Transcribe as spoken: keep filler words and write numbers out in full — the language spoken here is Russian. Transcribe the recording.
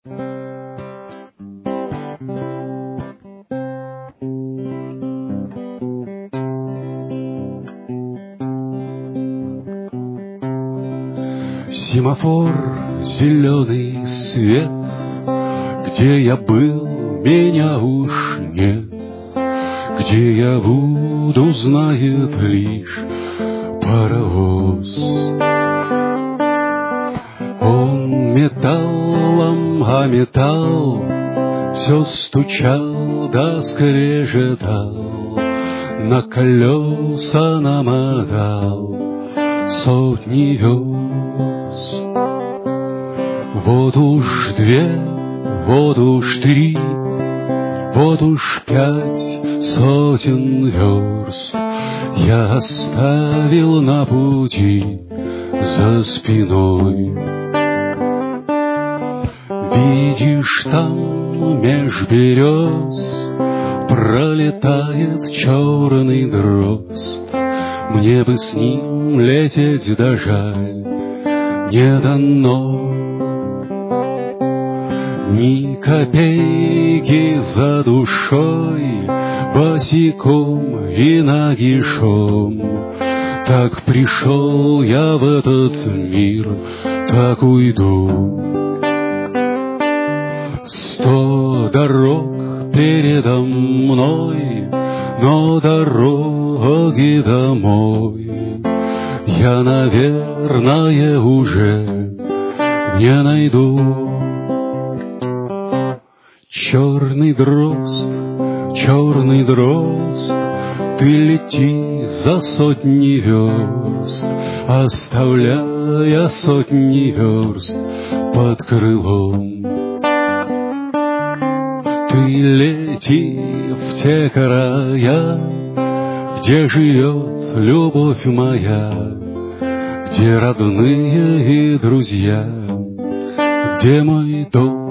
Семафор, зеленый свет, где я был, меня уж нет, где я буду, знает лишь паровоз. Он металлом, а металл все стучал да скрежетал, на колеса намотал сотни верст. Вот уж две, вот уж три, вот уж пять сотен верст я оставил на пути за спиной. Видишь, там меж берез пролетает черный дрозд. Мне бы с ним лететь, да жаль, не дано. Ни копейки за душой, босиком и нагишом. Так пришел я в этот мир, так уйду. Сто дорог передо мной, но дороги домой я, наверное, уже не найду. Черный дрозд, черный дрозд, ты лети за сотни верст, оставляя сотни верст под крылом. Ты лети в те края, где живет любовь моя, где родные и друзья, где мой дом.